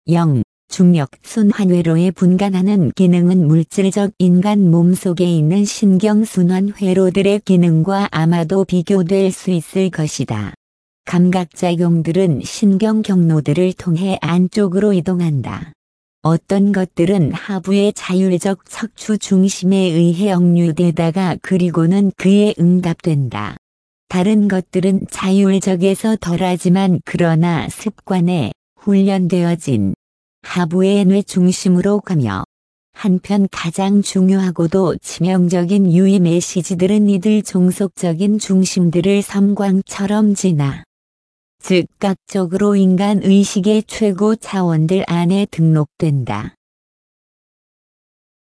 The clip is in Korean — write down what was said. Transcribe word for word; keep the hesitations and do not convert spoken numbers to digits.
영. 중력, 순환회로에 분간하는 기능은 물질적 인간 몸속에 있는 신경순환 회로들의 기능과 아마도 비교될 수 있을 것이다. 감각작용들은 신경 경로들을 통해 안쪽으로 이동한다. 어떤 것들은 하부의 자율적 척추 중심에 의해 억류되다가 그리고는 그에 응답된다. 다른 것들은 자율적에서 덜하지만 그러나 습관에 훈련되어진 하부의 뇌 중심으로 가며 한편 가장 중요하고도 치명적인 유의 메시지들은 이들 종속적인 중심들을 섬광처럼 지나 즉각적으로 인간 의식의 최고 차원들 안에 등록된다.